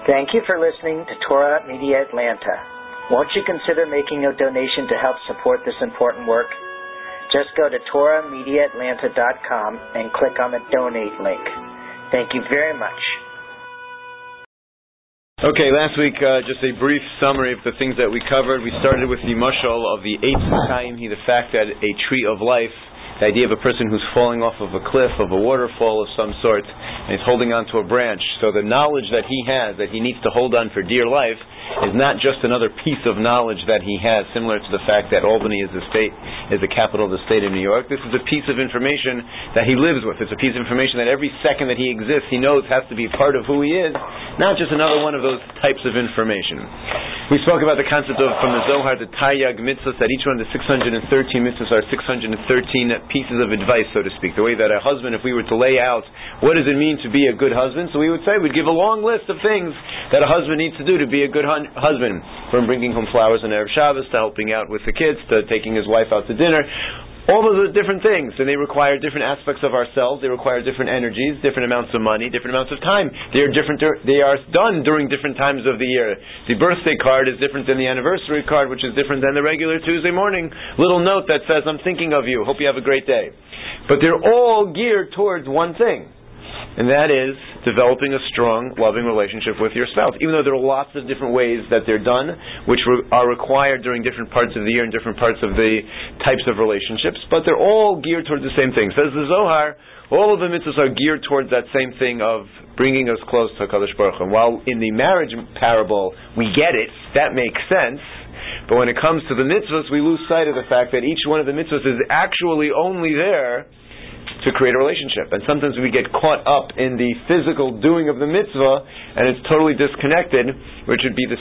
Thank you for listening to Torah Media Atlanta. Won't you consider making a donation to help support this important work? Just go to TorahMediaAtlanta.com and click on the donate link. Thank you very much. Okay, last week, just a brief summary of the things that we covered. We started with the mashal of the Eitz Chaim, the fact that a tree of life, the idea of a person who's falling off of a cliff, of a waterfall of some sort, and he's holding on to a branch. So the knowledge that he has, that he needs to hold on for dear life, is not just another piece of knowledge that he has, similar to the fact that Albany is the capital of the state of New York. This is a piece of information that he lives with. It's a piece of information that every second that he exists, he knows has to be part of who he is, not just another one of those types of information. We spoke about the concept of, from the Zohar, the Taryag mitzvahs, that each one of the 613 mitzvahs are 613 pieces of advice, so to speak. The way that a husband, if we were to lay out what does it mean to be a good husband, so we would say, we'd give a long list of things that a husband needs to do to be a good husband, from bringing home flowers on Erev Shabbos, to helping out with the kids, to taking his wife out to dinner. All of the different things, and they require different aspects of ourselves. They require different energies, different amounts of money, different amounts of time. They are done during different times of the year. The birthday card is different than the anniversary card, which is different than the regular Tuesday morning little note that says, "I'm thinking of you. Hope you have a great day." But they're all geared towards one thing, and that is developing a strong, loving relationship with your spouse. Even though there are lots of different ways that they're done, which are required during different parts of the year and different parts of the types of relationships, but they're all geared towards the same thing. Says the Zohar, all of the mitzvahs are geared towards that same thing of bringing us close to HaKadosh Baruch Hu. While in the marriage parable, we get it, that makes sense, but when it comes to the mitzvahs, we lose sight of the fact that each one of the mitzvahs is actually only there to create a relationship. And sometimes we get caught up in the physical doing of the mitzvah, and it's totally disconnected, which would be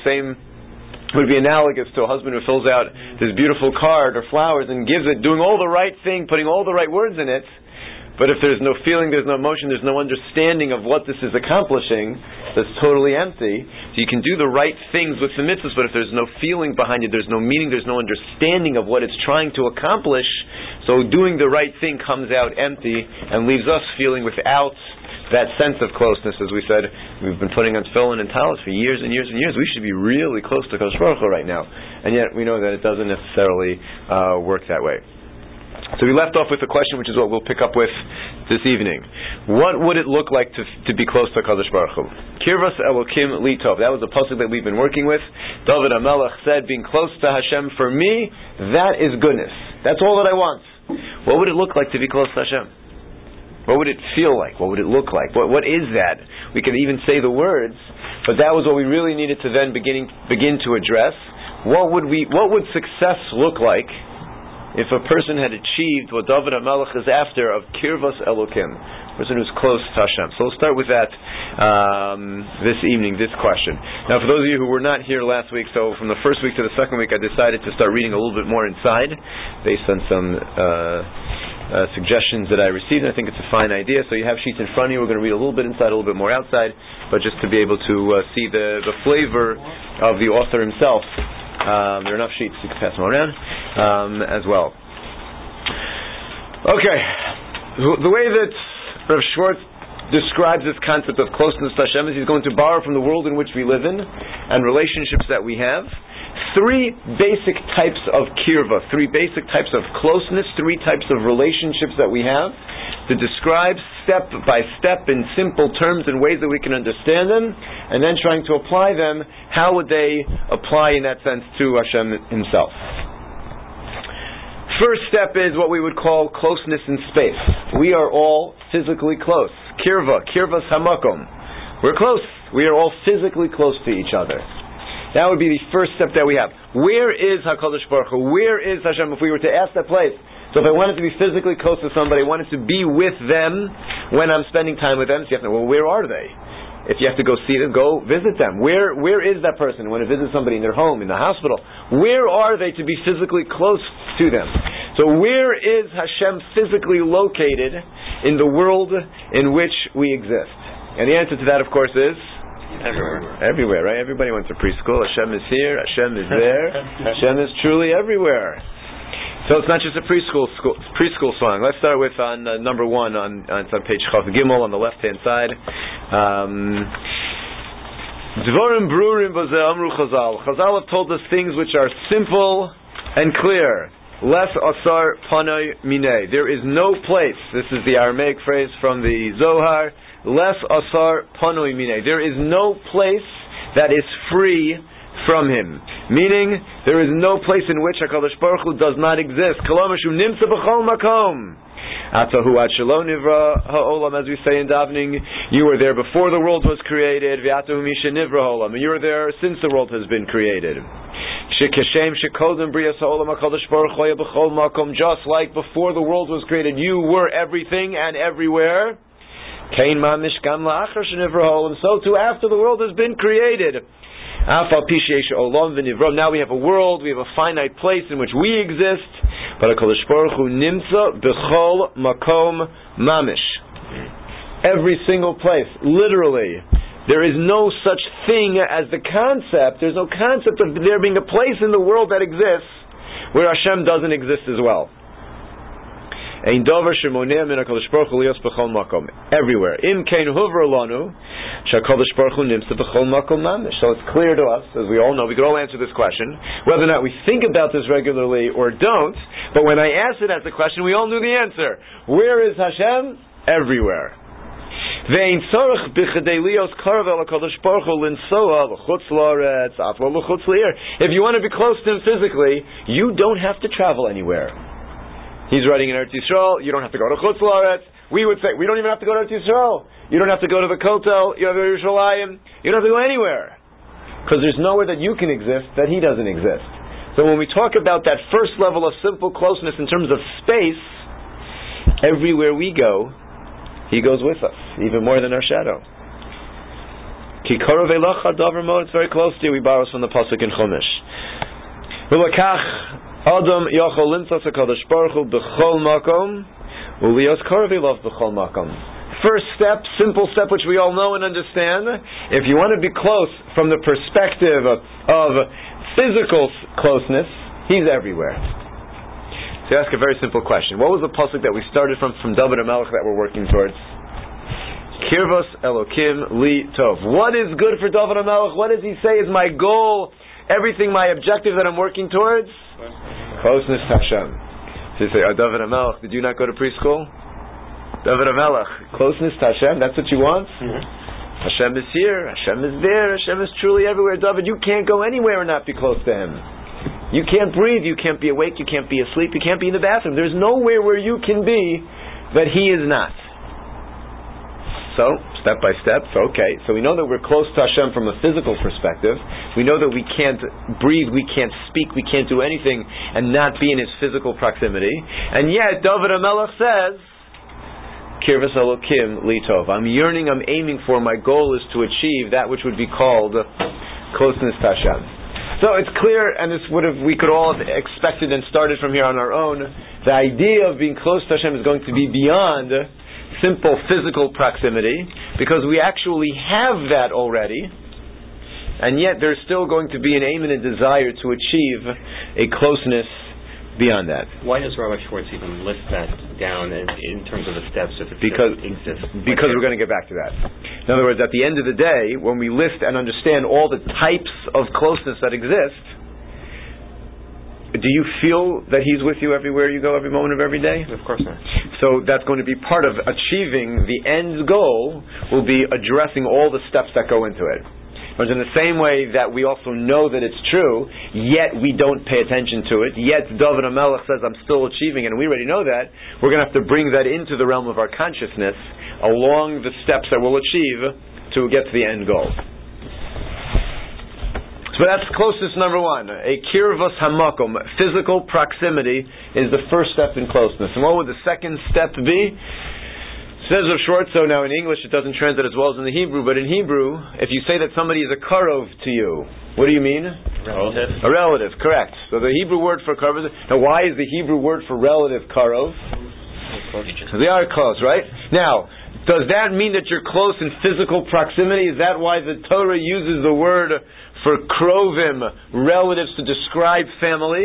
analogous to a husband who fills out this beautiful card or flowers and gives it, doing all the right thing, putting all the right words in it, but if there's no feeling, there's no emotion, there's no understanding of what this is accomplishing, that's totally empty. So you can do the right things with the mitzvahs, but if there's no feeling behind it, there's no meaning, there's no understanding of what it's trying to accomplish, so doing the right thing comes out empty and leaves us feeling without that sense of closeness. As we said, we've been putting on tefillin and talis for years and years and years. We should be really close to Kadosh Baruch Hu right now, and yet we know that it doesn't necessarily work that way. So we left off with a question, which is what we'll pick up with this evening. What would it look like to be close to HaKadosh Baruch Hu? Kirvas Elokim Litov. That was the pasuk that we've been working with. David HaMelech said, being close to Hashem, for me, that is goodness. That's all that I want. What would it look like to be close to Hashem? What would it feel like? What would it look like? What is that? We could even say the words, but that was what we really needed to then begin to address. What would success look like if a person had achieved what David HaMelech is after, of Kirvas Elokim, a person who's close to Hashem? So we'll start with that this evening, this question. Now, for those of you who were not here last week, so from the first week to the second week, I decided to start reading a little bit more inside, based on some suggestions that I received, and I think it's a fine idea. So you have sheets in front of you. We're going to read a little bit inside, a little bit more outside, but just to be able to see the flavor of the author himself. There are enough sheets, you can pass them around as well. Okay, the way that Rav Schwartz describes this concept of closeness to Hashem is he's going to borrow from the world in which we live in and relationships that we have. Three basic types of kirva, three basic types of closeness, three types of relationships that we have, to describe step by step in simple terms and ways that we can understand them, and then trying to apply them. How would they apply in that sense to Hashem himself? First step is what we would call closeness in space. We are all physically close. Kirvas hamakom. We're close. We are all physically close to each other. That would be the first step that we have. Where is HaKadosh Baruch Hu? Where is Hashem? If we were to ask that place, so if I wanted to be physically close to somebody, I wanted to be with them when I'm spending time with them, so you have to know, well, where are they? If you have to go see them, go visit them. Where is that person? You want to visit somebody in their home, in the hospital. Where are they to be physically close to them? So where is Hashem physically located in the world in which we exist? And the answer to that, of course, is Everywhere, right? Everybody went to preschool. Hashem is here. Hashem is there. Hashem is truly everywhere. So it's not just a preschool song. Let's start with on number one on page Chav Gimel on the left hand side. Dvarim brurim b'zeh amru Chazal. Chazal have told us things which are simple and clear. Les asar panay minay. There is no place. This is the Aramaic phrase from the Zohar. Les asar panay minay. There is no place that is free from him. Meaning, there is no place in which HaKadosh Baruch Hu does not exist. Kalamashu nimtza b'chol makom. Atahu ad shelo nivra ha'olam, as we say in davening, you were there before the world was created. V'atahu misha nivra ha'olam, and you were there since the world has been created. Shekeshem shekodem brias ha'olam HaKadosh Baruch Hu b'chol makom, just like before the world was created, you were everything and everywhere. Kein mamish gam la'achar shenivra ha'olam, so too after the world has been created. Now we have a world, we have a finite place in which we exist, but HaKadosh Baruch Hu nimtza b'chol makom mamish. Every single place, literally. There is no such thing as the concept, there's no concept of there being a place in the world that exists where Hashem doesn't exist as well. Everywhere. Im kein huvra lanu, shakadosh baruch hu nimtza b'chol makom mamish. So it's clear to us, as we all know, we could all answer this question, whether or not we think about this regularly or don't, but when I asked it as a question, we all knew the answer. Where is Hashem? Everywhere. If you want to be close to Him physically, you don't have to travel anywhere. He's writing in Eretz Yisrael, you don't have to go to Chutz La'aretz. We would say, we don't even have to go to Eretz Yisrael. You don't have to go to the Kotel, you have Yerushalayim. You don't have to go anywhere. Because there's nowhere that you can exist that He doesn't exist. So when we talk about that first level of simple closeness in terms of space, everywhere we go, He goes with us, even more than our shadow. Ki korov elacha davar mo, it's very close to you. We borrow from the pasuk in Chumash. V'lakach Adam yachol limtzas HaKadosh Baruch Hu b'chol makom u'liyos korov elav b'chol makom. First step, simple step, which we all know and understand. If you want to be close from the perspective of physical closeness, He's everywhere. So ask a very simple question. What was the pasuk that we started from David HaMelech that we're working towards? Kirvos Elokim li tov. What is good for David HaMelech? What does he say is my goal? Everything, my objective that I'm working towards? Closeness to Hashem. So you say, David HaMelech, did you not go to preschool? David HaMelech, closeness to Hashem, that's what you want? Mm-hmm. Hashem is here, Hashem is there, Hashem is truly everywhere. David, you can't go anywhere and not be close to Him. You can't breathe, you can't be awake, you can't be asleep, you can't be in the bathroom. There's nowhere where you can be that He is not. So, step by step, okay. So we know that we're close to Hashem from a physical perspective. We know that we can't breathe, we can't speak, we can't do anything and not be in His physical proximity. And yet, David HaMelech says, Kirvas Elokim li tov. I'm yearning, I'm aiming for, my goal is to achieve that which would be called closeness to Hashem. So it's clear, and this we could all have expected and started from here on our own, the idea of being close to Hashem is going to be beyond simple physical proximity, because we actually have that already, and yet there's still going to be an aim and a desire to achieve a closeness beyond that. Why does Rabbi Schwartz even list that down in terms of the steps if it exists? Because we're going to get back to that. In other words, at the end of the day, when we list and understand all the types of closeness that exist, do you feel that He's with you everywhere you go, every moment of every day? Of course not. So that's going to be part of achieving the end goal, will be addressing all the steps that go into it. But in the same way that we also know that it's true, yet we don't pay attention to it, yet David HaMelech says I'm still achieving it, and we already know that, we're going to have to bring that into the realm of our consciousness along the steps that we'll achieve to get to the end goal. So that's closeness number one. A kirvos hamakom, physical proximity, is the first step in closeness. And what would the second step be? Says Rav Schwartz, so now in English it doesn't translate as well as in the Hebrew, but in Hebrew, if you say that somebody is a karov to you, what do you mean? Relative. A relative, correct. So the Hebrew word for karov, now why is the Hebrew word for relative karov? Because they are close, right? Now, does that mean that you're close in physical proximity? Is that why the Torah uses the word for krovim, relatives, to describe family?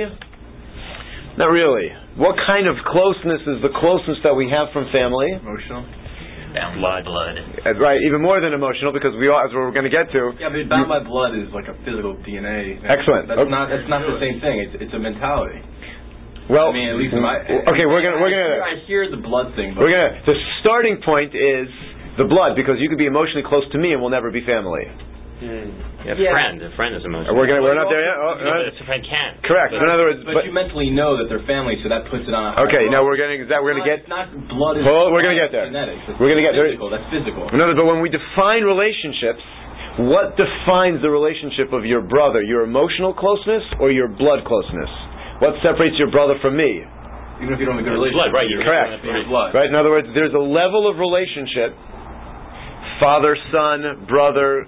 Not really. What kind of closeness is the closeness that we have from family? Emotional. blood. Right, even more than emotional, because we all, as we're going to get to. Yeah, but bound by blood is like a physical DNA. Excellent. That's not the same thing. It's a mentality. Well, I mean, at least in my. Okay, we're gonna. I hear the blood thing. But The starting point is the blood, because you could be emotionally close to me and we'll never be family. A friend is emotional. We're not there yet. If a friend can't. Correct. But, in other words, but you mentally know that they're family, so that puts it on. Okay. Now we're going to get. It's not blood. We're going to get there. Genetics. We're going to get there. That's physical. In other words, but when we define relationships, what defines the relationship of your brother? Your emotional closeness or your blood closeness? What separates your brother from me? Even if you don't have a good relationship. Blood, right? Correct. Blood. Right. In other words, there's a level of relationship. Father, son, brother,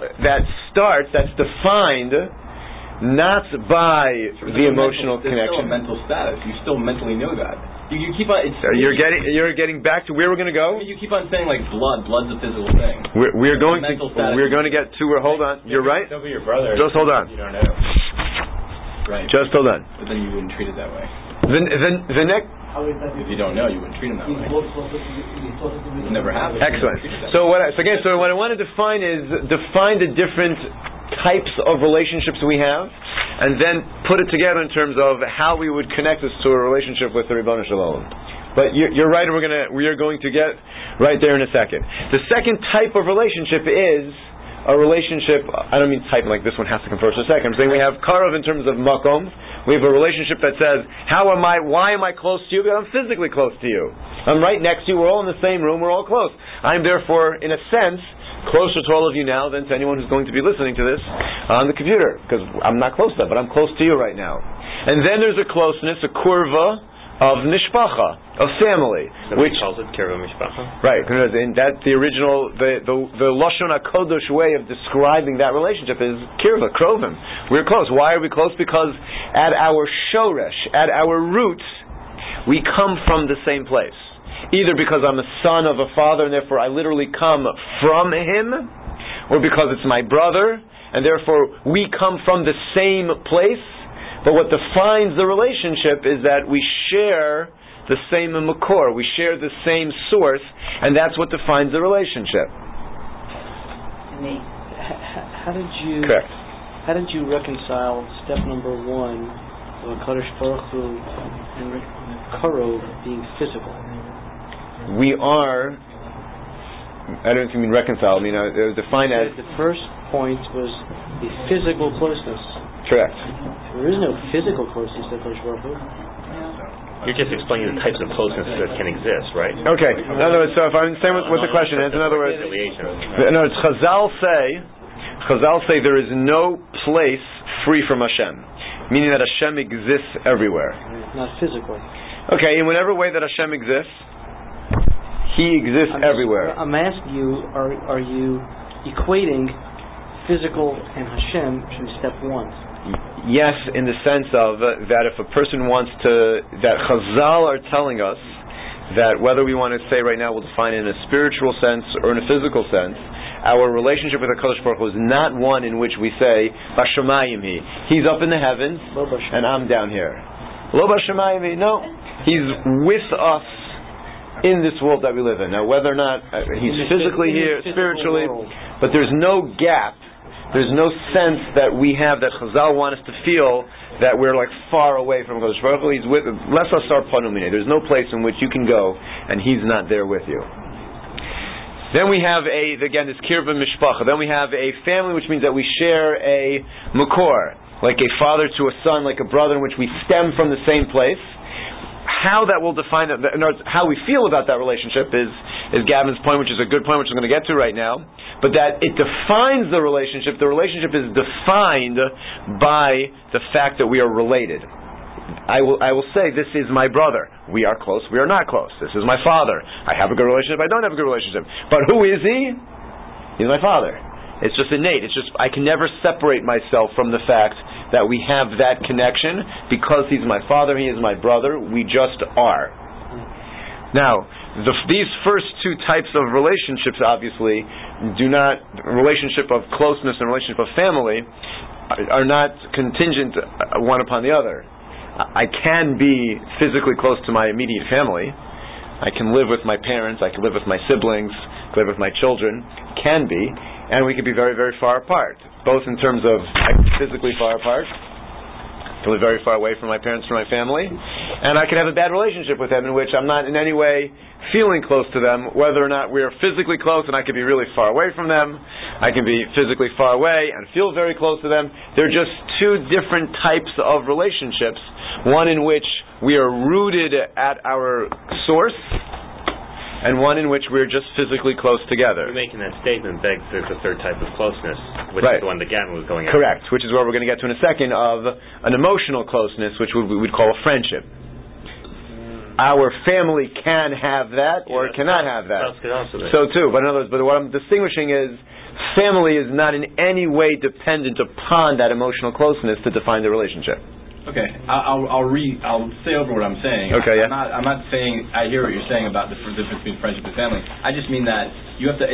that's defined not by the emotional connection. Still a mental status. You still mentally know that. You keep on. You're getting back to where we're going to go. You keep on saying like blood. Blood's a physical thing. We're going to get to where. Hold on. You're right. Still be your brother. Just hold on. You don't know. Right. Just hold on. But then you wouldn't treat it that way. The next. If you don't know, you wouldn't treat him that way. It never happened. Excellent. So what I want to define is define the different types of relationships we have, and then put it together in terms of how we would connect this to a relationship with the Ribono Shel Olam. But you're right. We are going to get right there in a second. The second type of relationship is a relationship. I don't mean type like this one has to come first or second. I'm saying we have karov in terms of makom. We have a relationship that says, why am I close to you? Because I'm physically close to you. I'm right next to you. We're all in the same room. We're all close. I'm therefore, in a sense, closer to all of you now than to anyone who's going to be listening to this on the computer. Because I'm not close to that, but I'm close to you right now. And then there's a closeness, a kurva, of mishpacha, of family, which calls it kirva mishpacha. Right, and that's the original, the lashon hakodesh way of describing that relationship is kirva, krovim. We're close. Why are we close? Because at our shoresh, at our roots, we come from the same place. Either because I'm a son of a father and therefore I literally come from him, or because it's my brother and therefore we come from the same place. But what defines the relationship is that we share the same makor, we share the same source, and that's what defines the relationship. Correct. How did you reconcile step number 1 of Kadosh Baruch Hu and karov being physical? We are. I don't know if you mean reconcile. I mean defined as. The first point was the physical closeness. Correct. There is no physical closeness to Kadosh Baruch Hu. You're just explaining the types of closeness that can exist, right? Okay. In other words, so if I understand what the question is, in other words, Chazal say there is no place free from Hashem, meaning that Hashem exists everywhere. Not physically. Okay, in whatever way that Hashem exists, He exists everywhere. I'm asking you, are you equating physical and Hashem in step 1? Yes, in the sense of that if a person wants to, that Chazal are telling us that whether we want to say right now, we'll define it in a spiritual sense or in a physical sense, our relationship with HaKadosh Baruch Hu is not one in which we say, Bashamayim Hi. He's up in the heavens and I'm down here. Lo Bashamayim Hi. No, He's with us in this world that we live in. Now, whether or not He's physically here, spiritually, but there's no gap. There's no sense that we have that Chazal want us to feel that we're like far away from HaKadosh Baruch Hu. He's with us. Less asar panumine. There's no place in which you can go and He's not there with you. Then we have this kirva mishpacha. Then we have a family, which means that we share a makor, like a father to a son, like a brother, in which we stem from the same place. How that will define that, in other words, how we feel about that relationship is Gavin's point, which is a good point, which I'm going to get to right now. But that it defines the relationship. The relationship is defined by the fact that we are related. I will say, this is my brother. We are close. We are not close. This is my father. I have a good relationship. I don't have a good relationship. But who is he? He's my father. It's just innate. I can never separate myself from the fact that we have that connection because he's my father, he is my brother. We just are. Now, these first two types of relationships, obviously, relationship of closeness and relationship of family, are not contingent one upon the other. I can be physically close to my immediate family, I can live with my parents, I can live with my siblings, I can live with my children, can be, and we can be very, very far apart. Both in terms of physically far apart, I can live very far away from my parents, from my family, and I can have a bad relationship with them in which I'm not in any way feeling close to them, whether or not we're physically close and I can be really far away from them. I can be physically far away and feel very close to them. They're just two different types of relationships. One in which we are rooted at our source, and one in which we're just physically close together. You're making that statement begs there's a third type of closeness, which right. is the one that Gavin was going at. Correct, which is what we're going to get to in a second, of an emotional closeness, which we'd call a friendship. Our family can have that, or cannot have that. So too, but in other words, but what I'm distinguishing is, family is not in any way dependent upon that emotional closeness to define the relationship. Okay, I'll say over what I'm saying. Okay, yeah. I'm not saying I hear what you're saying about the difference between friendship and family. I just mean that you have to.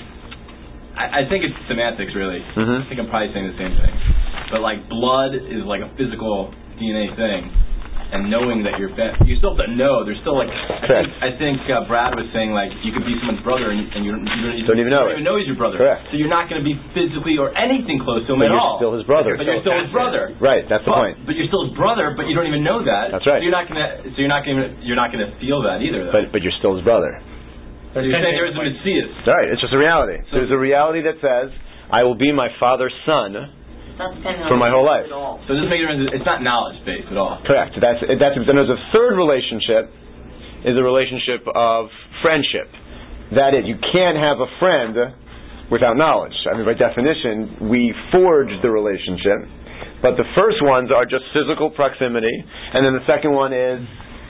I think it's semantics, really. Mm-hmm. I think I'm probably saying the same thing. But like blood is like a physical DNA thing, and knowing that you still have to know. There's still like I think Brad was saying like you could be someone's brother and you don't even know he's your brother. Correct. So you're not going to be physically or anything close to him but at all. But you're still his brother. But you're still his brother. Right. That's the point. But you're still his brother, but you don't even know that. That's right. So you're not going to feel that either. Though. But you're still his brother. So you're saying there is a Messias. Right. It's just a reality. So there's a reality that says I will be my father's son for my whole life. So it doesn't make a difference. It's not knowledge based at all. Correct. Then there's a third relationship, is a relationship of friendship. That is, you can't have a friend without knowledge. I mean, by definition, we forge the relationship. But the first ones are just physical proximity, and then the second one is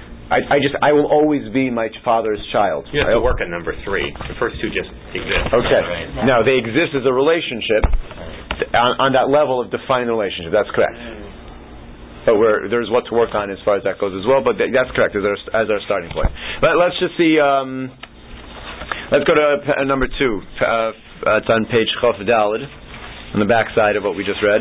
I will always be my father's child. You have to work on number 3. The first two just exist. Okay. Now, they exist as a relationship on that level of defining the relationship. That's correct. But there's what to work on as far as that goes as well, but that's correct as our starting point. But let's just see, let's go to number 2. It's on page Chof Daled, on the back side of what we just read.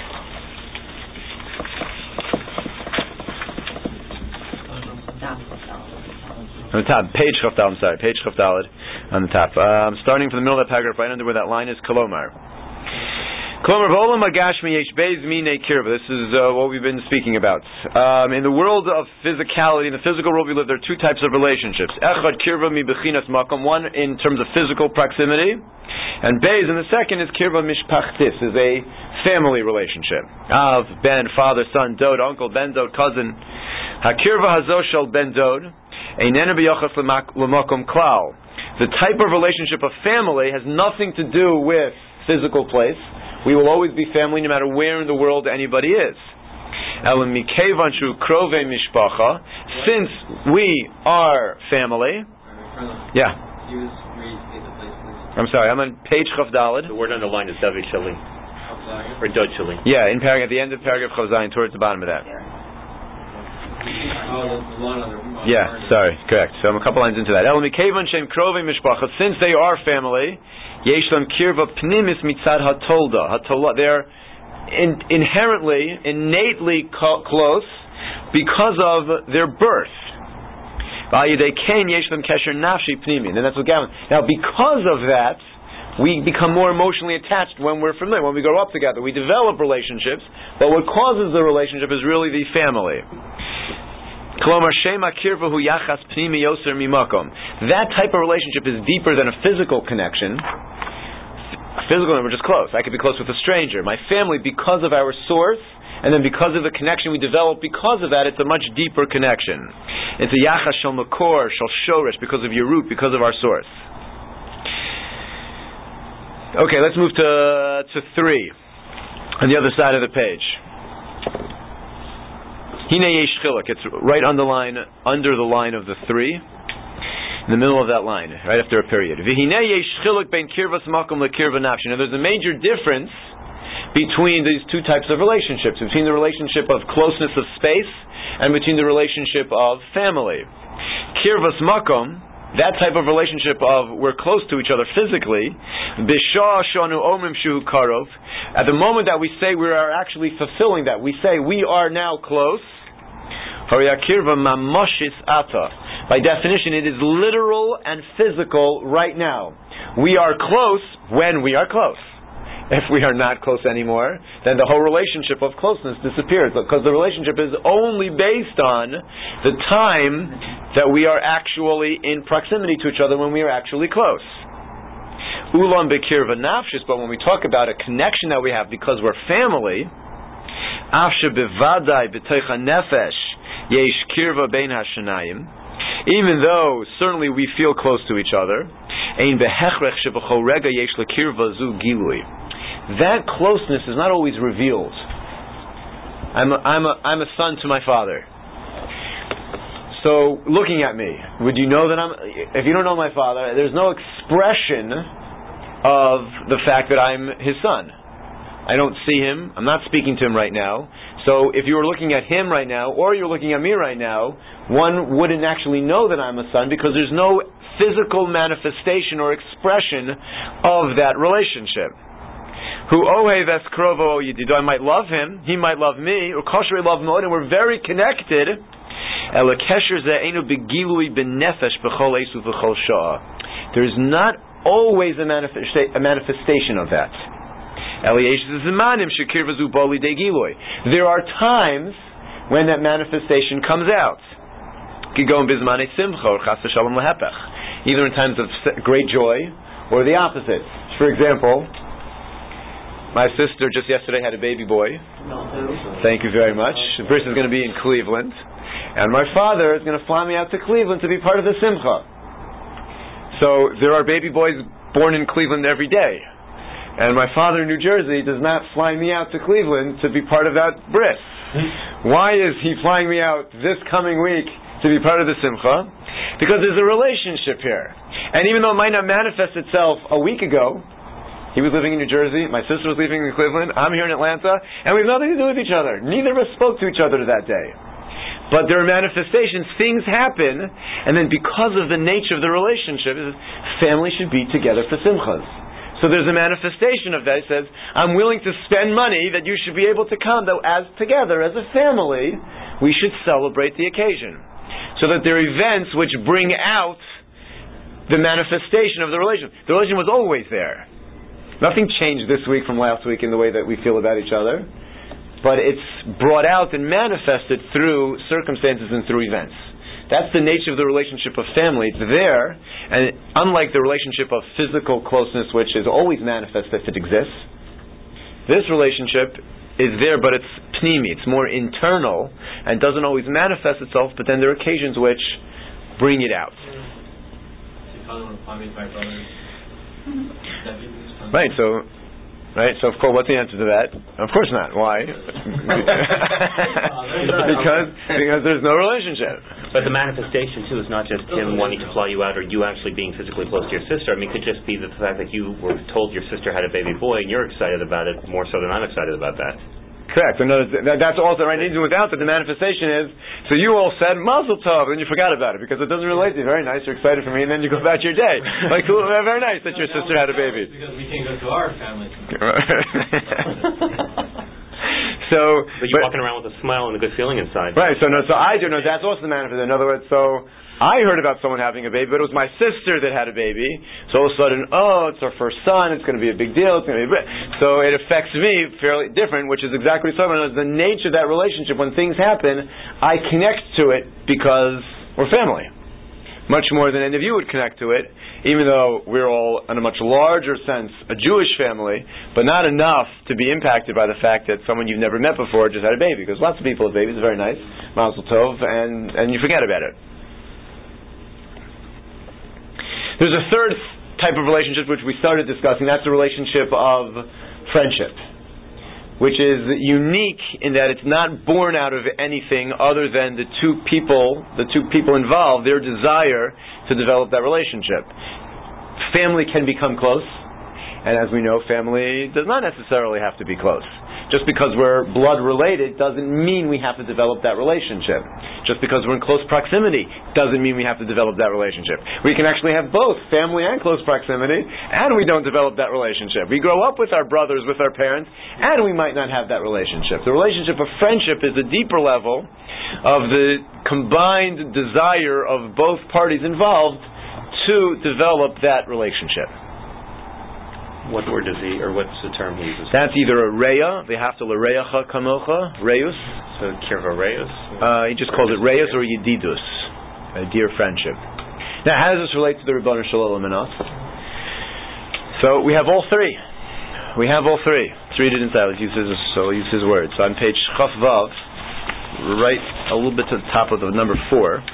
On the top, page Chof Daled, page Chof Daled, on the top. Starting from the middle of that paragraph, right under where that line is, Kolomar. Kolomar v'olam hagashmi yesh beis minei kirva. This is what we've been speaking about. In the world of physicality, in the physical world we live, there are two types of relationships. Echad kirva mi bechinas makom, one in terms of physical proximity, and beis, and the second is kirva mishpachtis, is a family relationship. Av, ben, father, son, dod, uncle, ben dod, cousin. Hakirva hazo shel ben dod, einena b'yochas l'makom klal. The type of relationship of family has nothing to do with physical place. We will always be family no matter where in the world anybody is. Since we are family. Yeah. I'm sorry, I'm on page Chof Daled. The word on the line is David Shali. Or Dod Shali. Yeah, at the end of paragraph Chof Zayin, towards the bottom of that. Yeah, sorry, correct. So I'm a couple lines into that. Since they are family, Yeshlam kirva pnimis mitzad hatolda. They're inherently, innately close because of their birth. And that's what Gavin. Now, because of that, we become more emotionally attached when we're familiar. When we grow up together, we develop relationships. But what causes the relationship is really the family. That type of relationship is deeper than a physical connection. Physical, we're just close. I could be close with a stranger. My family, because of our source, and then because of the connection we develop, because of that, it's a much deeper connection. It's a yachas shel makor, shel shoresh, because of your root, because of our source. Okay, let's move to 3, on the other side of the page. Hine yesh chiluk. It's right under the line of the 3. In the middle of that line, right after a period. Now, there's a major difference between these two types of relationships, between the relationship of closeness of space and between the relationship of family. Kirvas makom, that type of relationship of we're close to each other physically, at the moment that we say we are actually fulfilling that, we say we are now close. By By definition, it is literal and physical right now. We are close when we are close. If we are not close anymore, then the whole relationship of closeness disappears, because the relationship is only based on the time that we are actually in proximity to each other, when we are actually close. Ulam bekirva nafshis, but when we talk about a connection that we have because we're family, afshe bevadai b'toich hanefesh yesh kirva bein hashanayim, even though certainly we feel close to each other, ein behechrech shebechol rega yesh lekirva zu gilui. That closeness is not always revealed. I'm a son to my father. So, looking at me, would you know that if you don't know my father, there's no expression of the fact that I'm his son. I don't see him. I'm not speaking to him right now. So, if you were looking at him right now, or you're looking at me right now, one wouldn't actually know that I'm a son, because there's no physical manifestation or expression of that relationship. Who ohev es krovo yidido, I might love him, he might love me, or kosher love mod, and we're very connected. Ela kesher ze einu begilui benefesh b'chol esu v'chol shah. There's not always a manifestation of that. There are times when that manifestation comes out. Either in times of great joy or the opposite. For example, my sister just yesterday had a baby boy. Thank you very much. The person is going to be in Cleveland. And my father is going to fly me out to Cleveland to be part of the Simcha. So there are baby boys born in Cleveland every day. And my father in New Jersey does not fly me out to Cleveland to be part of that bris. Why is he flying me out this coming week to be part of the Simcha? Because there's a relationship here. And even though it might not manifest itself a week ago, he was living in New Jersey, my sister was living in Cleveland, I'm here in Atlanta, and we have nothing to do with each other. Neither of us spoke to each other that day. But there are manifestations, things happen, and then because of the nature of the relationship, family should be together for simchas. So there's a manifestation of that. It says, I'm willing to spend money that you should be able to come, though as together, as a family, we should celebrate the occasion. So that there are events which bring out the manifestation of the relation. The relation was always there. Nothing changed this week from last week in the way that we feel about each other, but it's brought out and manifested through circumstances and through events. That's the nature of the relationship of family. It's there, and unlike the relationship of physical closeness, which is always manifest if it exists, this relationship is there, but it's pnimi, it's more internal, and doesn't always manifest itself, but then there are occasions which bring it out. Right, so of course, what's the answer to that? Of course not. Why? because there's no relationship. But the manifestation too is not just him wanting to fly you out or you actually being physically close to your sister. I mean, it could just be the fact that you were told your sister had a baby boy and you're excited about it more so than I'm excited about that. Correct. That's also right. Even without that, the manifestation is, so you all said Mazel Tov, and you forgot about it because it doesn't relate to you. Very nice, you're excited for me, and then you go about your day. Like, cool, very nice that your sister had a baby. Because we can't go to our family. But you're walking around with a smile and a good feeling inside. Right, so I do know that's also the manifestation. In other words, so I heard about someone having a baby, but it was my sister that had a baby. So all of a sudden, it's our first son, it's going to be a big deal, so it affects me fairly different, which is exactly so. The nature of that relationship, when things happen, I connect to it because we're family. Much more than any of you would connect to it, even though we're all, in a much larger sense, a Jewish family, but not enough to be impacted by the fact that someone you've never met before just had a baby, because lots of people have babies, very nice, Mazel Tov, and you forget about it. There's a third type of relationship which we started discussing. That's the relationship of friendship, which is unique in that it's not born out of anything other than the two people involved, their desire to develop that relationship. Family can become close, and as we know, family does not necessarily have to be close. Just because we're blood related doesn't mean we have to develop that relationship. Just because we're in close proximity doesn't mean we have to develop that relationship. We can actually have both family and close proximity, and we don't develop that relationship. We grow up with our brothers, with our parents, and we might not have that relationship. The relationship of friendship is a deeper level of the combined desire of both parties involved to develop that relationship. What word does he, or what's the term he uses? That's either a reya, v'hafta l'reyacha kamocha, reus. So kirva reus? He just calls it reus or yedidus, a dear friendship. Now, how does this relate to the Ribono Shel Olam and us? So we have all three. We have all three. Let's read it inside. Let's use his words. So on page Chaf Vav, right a little bit to the top of the number 4.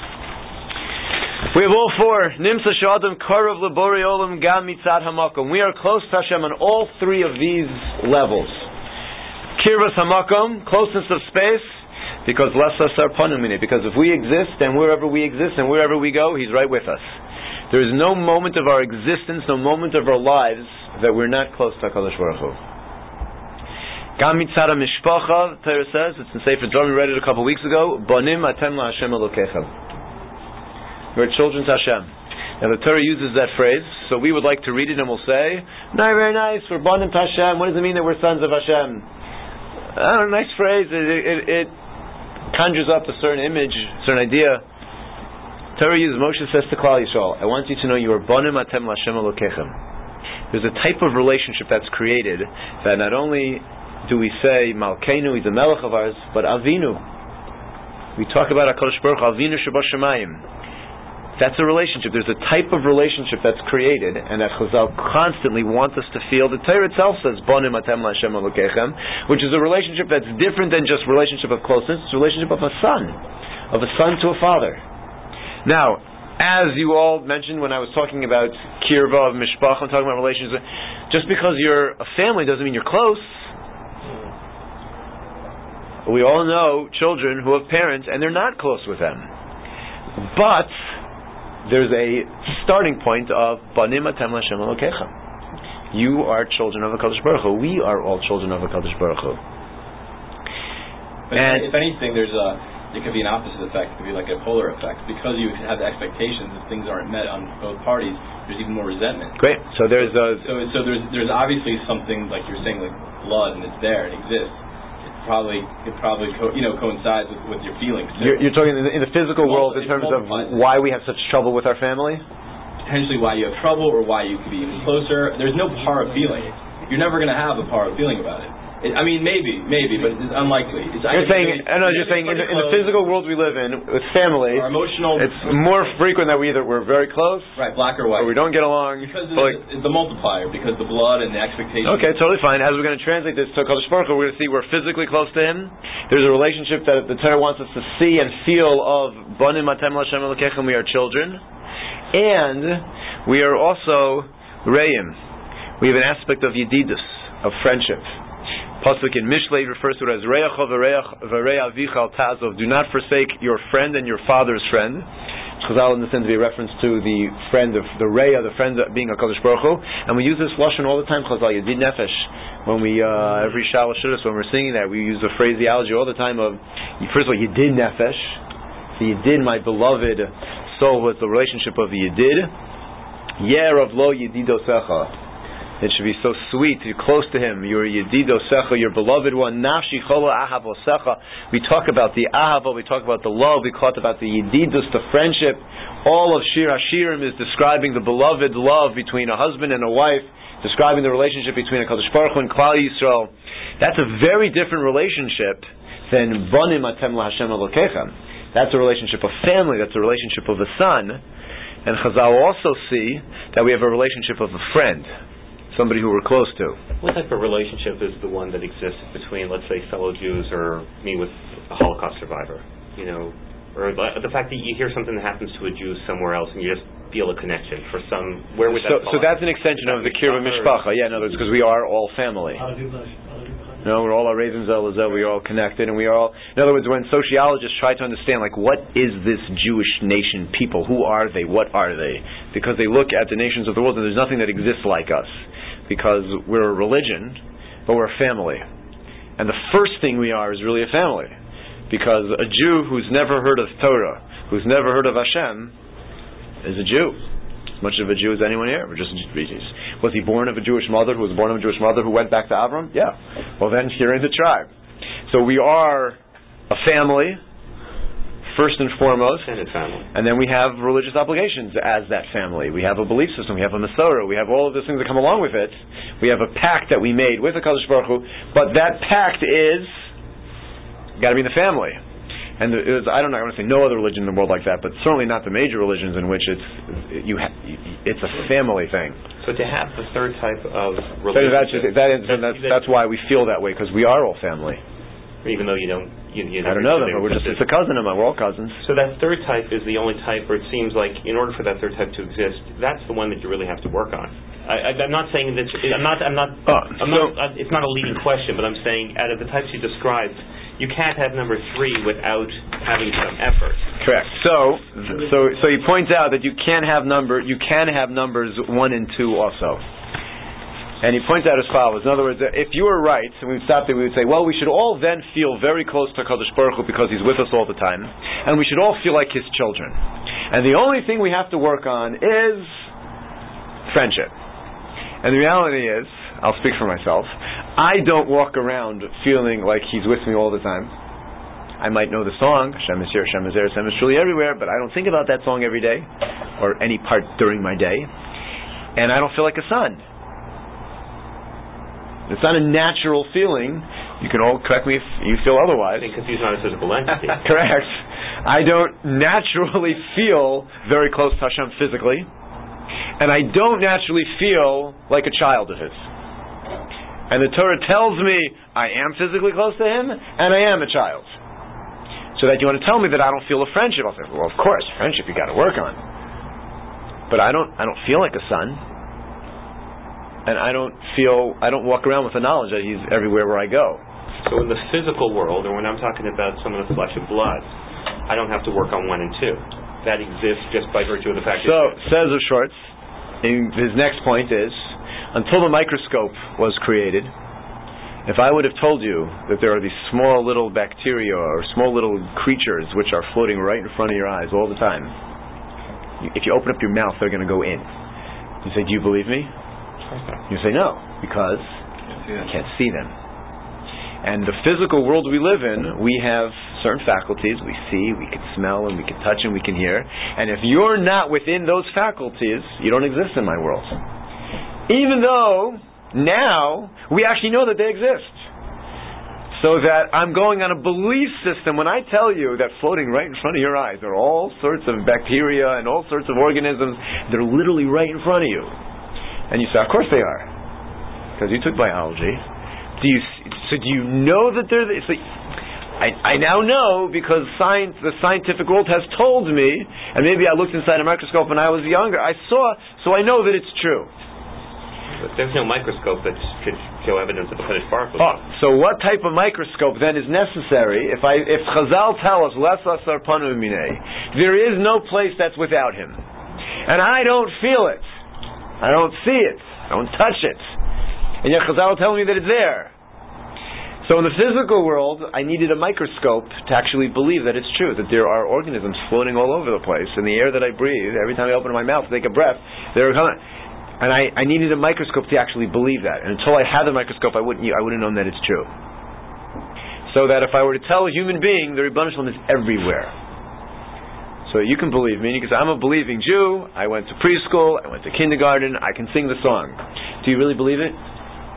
We have all four. Nimsa Shadam Karav Labori Olam Gam Mitzad Hamakom. We are close to Hashem on all three of these levels. Kirvas Hamakom, closeness of space, because Lasa Sarpanumini. Because if we exist, and wherever we exist, and wherever we go, He's right with us. There is no moment of our existence, no moment of our lives that we're not close to HaKadosh Baruch Hu. Gam Mitzad HaMishpacha, Torah says, it's in Sefer Dvarim, we read it a couple of weeks ago. Banim Atem LaHashem Elokechem. We're children to Hashem. Now the Torah uses that phrase, so we would like to read it and we'll say, no, very nice, we're banim to Hashem. What does it mean that we're sons of Hashem? Nice phrase. It conjures up a certain image, a certain idea. Torah uses, Moshe says to Klal Yisrael, I want you to know you are banim atem l'Hashem Elokechem. There's a type of relationship that's created that not only do we say Malkeinu, he's a melech of ours, but Avinu. We talk about HaKadosh Baruch Hu, Avinu Shebashamayim. That's a relationship. There's a type of relationship that's created, and that Chazal constantly wants us to feel. The Torah itself says, Bonim Atem LaHashem Elokechem, which is a relationship that's different than just relationship of closeness. It's a relationship of a son to a father. Now, as you all mentioned when I was talking about Kirva of Mishpach, I'm talking about relationships, just because you're a family doesn't mean you're close. We all know children who have parents, and they're not close with them. But there's a starting point of Banim Atem LaHashem Elokechem. You are children of HaKadosh Baruch Hu. We are all children of HaKadosh Baruch Hu. And if anything, there could be an opposite effect. It could be like a polar effect. Because you have the expectations, if things aren't met on both parties, there's even more resentment. Great. So there's there's obviously something, like you're saying, like blood, and it's there, it exists. It probably coincides with your feelings. You're talking in the physical world in terms of why we have such trouble with our family? Potentially why you have trouble, or why you could be even closer. There's no par of feeling. You're never going to have a par of feeling about it. Maybe, but it's unlikely. You're saying in the physical world we live in, with family, our emotional, it's more frequent that we're very close, right, black or white, or we don't get along. Because it's the multiplier, because the blood and the expectation. Okay, totally fine. As we're going to translate this to HaKadosh Baruch Hu, we're going to see we're physically close to Him. There's a relationship that the Torah wants us to see and feel of Banim Atem LaHashem Elokechem. We are children, and we are also Reim. We have an aspect of Yedidus, of friendship. Pasuk in Mishlei refers to it as Reyacha v'Rei Avicha al Ta'azov. Do not forsake your friend and your father's friend. Chazal understands to be a reference to the friend of the Reya, the friend being HaKadosh Baruch Hu. And we use this lashon all the time, Chazal, Yedid Nefesh. When we, every Shalosh Shudas, when we're singing that, we use the phraseology all the time of, first of all, Yedid Nefesh. The Yedid, my beloved soul, was the relationship of the Yedid. Yer of lo Yedidosecha. It should be so sweet. You're close to Him. You're Yedidosecha, your beloved one. Nafshi cholo ahavosecha. We talk about the ahava. We talk about the love. We talk about the Yedidus, the friendship. All of Shir Hashirim is describing the beloved love between a husband and a wife, describing the relationship between a HaKadosh Baruch Hu and Klal Yisrael. That's a very different relationship than Banim Atem LaHashem Elokechem. That's a relationship of family. That's a relationship of a son. And Chazal also see that we have a relationship of a friend. Somebody who we're close to. What type of relationship is the one that exists between, let's say, fellow Jews or me with a Holocaust survivor? Or the fact that you hear something that happens to a Jew somewhere else and you just feel a connection for some. Where would that fall? So that's an extension of the Kirva Mishpacha. Yeah, in other words, because we are all family. We're all Arevim Zel Zel. We are all connected, and we are all. In other words, when sociologists try to understand, what is this Jewish nation people? Who are they? What are they? Because they look at the nations of the world, and there's nothing that exists like us. Because we're a religion, but we're a family. And the first thing we are is really a family. Because a Jew who's never heard of Torah, who's never heard of Hashem, is a Jew. As much of a Jew as anyone here. Was he born of a Jewish mother who was born of a Jewish mother who went back to Avram? Yeah. Well then, you're in the tribe. So we are a family, first and foremost, and then we have religious obligations as that family. We have a belief system, we have a Masorah, we have all of those things that come along with it. We have a pact that we made with the HaKadosh Baruch Hu, but that pact is got to be in the family. And I don't want to say no other religion in the world like that, but certainly not the major religions in which it's a family thing. So to have the third type of religion, that's why we feel that way, because we are all family. Even though you don't, I don't know them, but it's a cousin of mine. We're all cousins. So that third type is the only type where it seems like, in order for that third type to exist, that's the one that you really have to work on. I'm not saying that it's not a leading question, but I'm saying out of the types you described, you can't have number 3 without having some effort. Correct. So he points out that you can have numbers 1 and 2 also. And he points out as follows. In other words, if you were right, and we would stop there, we would say, well, we should all then feel very close to HaKadosh Baruch Hu because He's with us all the time, and we should all feel like His children. And the only thing we have to work on is friendship. And the reality is, I'll speak for myself, I don't walk around feeling like He's with me all the time. I might know the song, Hashem is here, Hashem is there, Hashem is truly everywhere, but I don't think about that song every day, or any part during my day. And I don't feel like a son. It's not a natural feeling. You can all correct me if you feel otherwise. Because He's not a physical entity. Correct. I don't naturally feel very close to Hashem physically, and I don't naturally feel like a child of His. And the Torah tells me I am physically close to Him, and I am a child. So that you want to tell me that I don't feel a friendship, I'll say, well, of course, friendship you got to work on. But I don't feel like a son. And I don't walk around with the knowledge that He's everywhere where I go. So in the physical world, or when I'm talking about some of the flesh and blood, I don't have to work on 1 and 2. That exists just by virtue of the fact that... So, says of Schwartz, his next point is, until the microscope was created, if I would have told you that there are these small little bacteria or small little creatures which are floating right in front of your eyes all the time, if you open up your mouth, they're going to go in. You say, do you believe me? You say no, because you can't see them. And the physical world we live in, we have certain faculties. We see, we can smell, and we can touch, and we can hear. And if you're not within those faculties, you don't exist in my world. Even though now we actually know that they exist. So that I'm going on a belief system when I tell you that floating right in front of your eyes are all sorts of bacteria and all sorts of organisms. They're literally right in front of you. And you say, of course they are, because you took biology. Do you know that they're there? I now know because the scientific world has told me, and maybe I looked inside a microscope when I was younger. I saw, so I know that it's true. But there's no microscope that could show evidence of a finished particle. So what type of microscope then is necessary? If Chazal tell us, "Lesasar panu minei," there is no place that's without Him, and I don't feel it. I don't see it. I don't touch it. And yet Chazal tell me that it's there. So in the physical world, I needed a microscope to actually believe that it's true, that there are organisms floating all over the place. In the air that I breathe, every time I open my mouth to take a breath, they're coming. And I needed a microscope to actually believe that. And until I had the microscope, I wouldn't known that it's true. So that if I were to tell a human being, the Rebbeinu Shalom is everywhere. So you can believe me, because I'm a believing Jew, I went to preschool, I went to kindergarten, I can sing the song. Do you really believe it?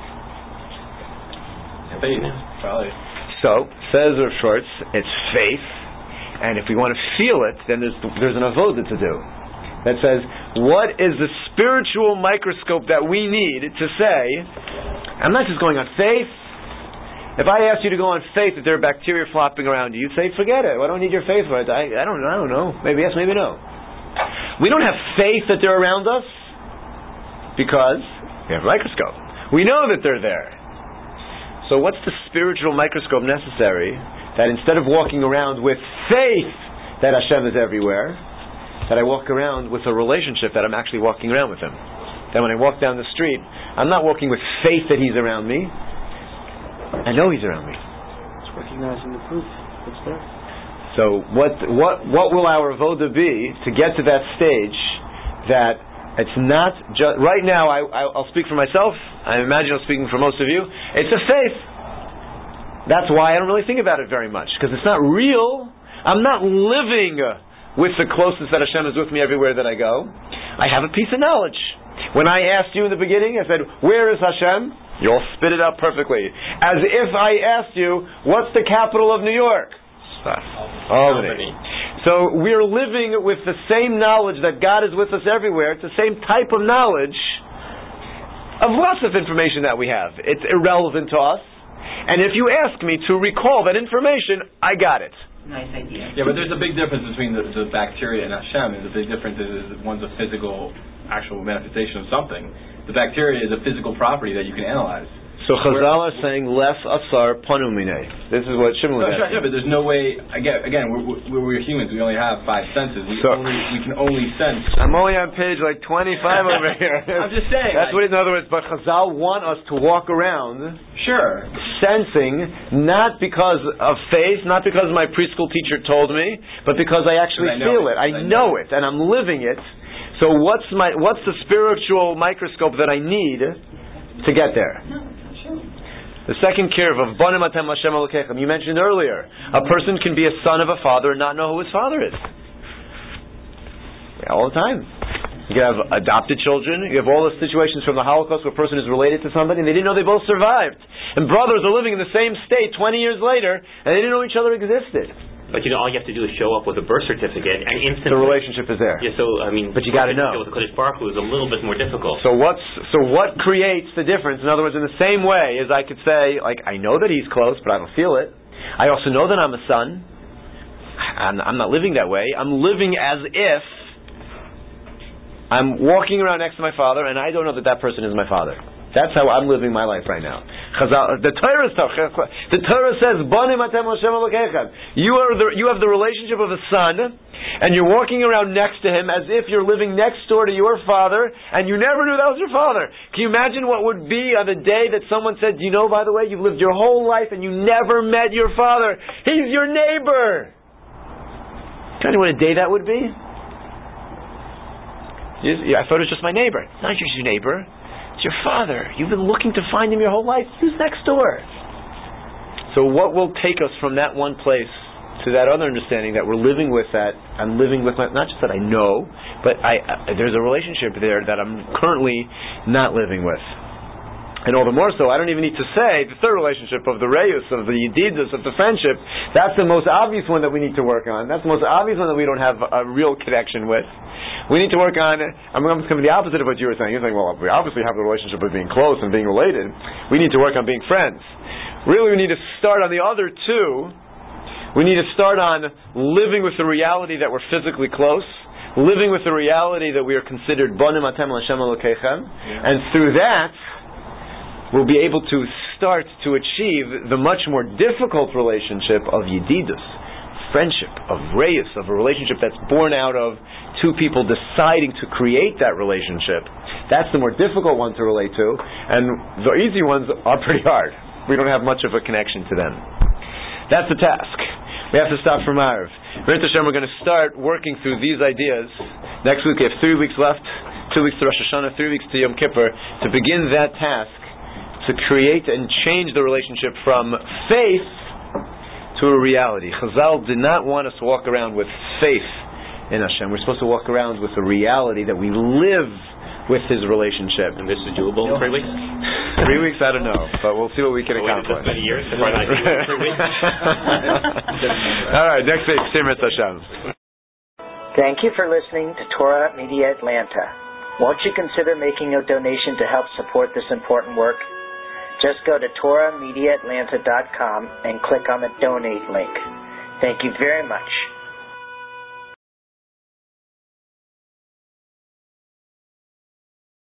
I bet you do. Probably. So, says Rav Schwartz, it's faith, and if we want to feel it, then there's an avoda to do. That says, what is the spiritual microscope that we need to say, I'm not just going on faith. If I asked you to go on faith that there are bacteria flopping around you, you'd say, forget it. I don't need your faith for it. I don't know. Maybe yes, maybe no. We don't have faith that they're around us because we have a microscope. We know that they're there. So what's the spiritual microscope necessary that instead of walking around with faith that Hashem is everywhere, that I walk around with a relationship that I'm actually walking around with Him? That when I walk down the street, I'm not walking with faith that He's around me. I know He's around me. It's recognizing the proof that's there. So what will our avoda be to get to that stage that it's not just... Right now, I'll speak for myself. I imagine I'm speaking for most of you. It's a faith. That's why I don't really think about it very much, because it's not real. I'm not living with the closeness that Hashem is with me everywhere that I go. I have a piece of knowledge. When I asked you in the beginning, I said, where is Hashem? You all spit it out perfectly. As if I asked you, what's the capital of New York? Albany. So we're living with the same knowledge that God is with us everywhere. It's the same type of knowledge of lots of information that we have. It's irrelevant to us. And if you ask me to recall that information, I got it. Nice idea. Yeah, but there's a big difference between the bacteria and Hashem. And the big difference is one's a physical, actual manifestation of something. The bacteria is a physical property that you can analyze. So Chazal are saying less asar panu minei. This is what Shimon was asking. Yeah, but there's no way. Again, we're humans. We only have 5 senses. We can only sense. I'm only on page 25 over here. I'm just saying. That's what, in other words. But Chazal want us to walk around, sensing, not because of faith, not because my preschool teacher told me, but because I actually feel it. I know it, and I'm living it. So what's the spiritual microscope that I need to get there? The second kirv of Banim Atem Hashem Elokechem. You mentioned earlier, a person can be a son of a father and not know who his father is. Yeah, all the time. You can have adopted children. You have all the situations from the Holocaust where a person is related to somebody and they didn't know they both survived. And brothers are living in the same state 20 years later and they didn't know each other existed. But all you have to do is show up with a birth certificate, and instantly the relationship is there. Yeah, so but you got to know. With the Kodesh Baruch Hu is a little bit more difficult. So what creates the difference? In other words, in the same way as I could say, I know that He's close, but I don't feel it. I also know that I'm a son. I'm not living that way. I'm living as if I'm walking around next to my father, and I don't know that person is my father. That's how I'm living my life right now. The Torah says, "Banim Atem Hashem Elokechem." You have the relationship of a son, and you're walking around next to him as if you're living next door to your father, and you never knew that was your father. Can you imagine what would be on the day that someone said, by the way, you've lived your whole life and you never met your father. He's your neighbor. Can you know what a day that would be? I thought it was just my neighbor. Not just your neighbor. It's your father. You've been looking to find him your whole life. Who's next door? So what will take us from that one place to that other understanding that we're living with that, I'm living with not just that I know, but there's a relationship there that I'm currently not living with. And all the more so, I don't even need to say the third relationship of the Reus, of the Yedidus, of the friendship. That's the most obvious one that we need to work on. That's the most obvious one that we don't have a real connection with. We need to work on, I'm going to be the opposite of what you were saying. You're saying, well, we obviously have the relationship of being close and being related. We need to work on being friends. Really, we need to start on the other two. We need to start on living with the reality that we're physically close, living with the reality that we are considered Banim Atem Hashem Elokechem, and through that, we'll be able to start to achieve the much more difficult relationship of Yedidus, friendship, of Reus, of a relationship that's born out of two people deciding to create that relationship. That's the more difficult one to relate to, and the easy ones are pretty hard. We don't have much of a connection to them. That's the task. We have to stop for Ma'ariv. B'nai Hashem, we're going to start working through these ideas. Next week we have 3 weeks left, 2 weeks to Rosh Hashanah, 3 weeks to Yom Kippur, to begin that task, to create and change the relationship from faith to a reality. Chazal did not want us to walk around with faith in Hashem. We're supposed to walk around with the reality that we live with His relationship. And this is doable in 3 weeks? 3 weeks, I don't know, but we'll see what we can accomplish. This many years, before I do it in 3 weeks. All right, next week, Simrat Hashem. Thank you for listening to Torah Media Atlanta. Won't you consider making a donation to help support this important work? Just go to TorahMediaAtlanta.com and click on the donate link. Thank you very much.